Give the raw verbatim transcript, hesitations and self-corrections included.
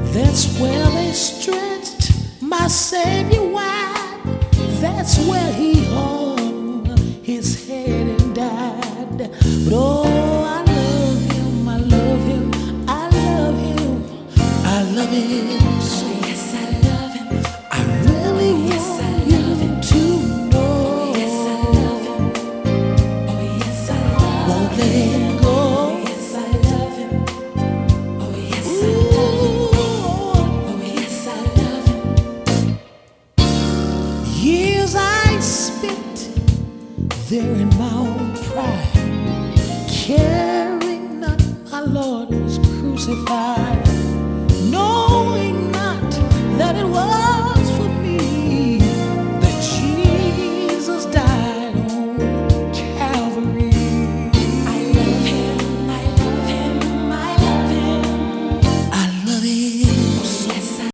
That's where they stretched my Savior wide. That's where he hung his head and died. But oh, I love him, I love him, I love him, I love him. So yes, I love him. I really oh, yes, want I love him to know. Oh, yes, I love him. Oh, yes, I love won't let him go. Oh, yes, I love him. Oh, yes, I love him. Oh, yes, I love him. Years I spent there in my own pride, caring not my Lord was crucified.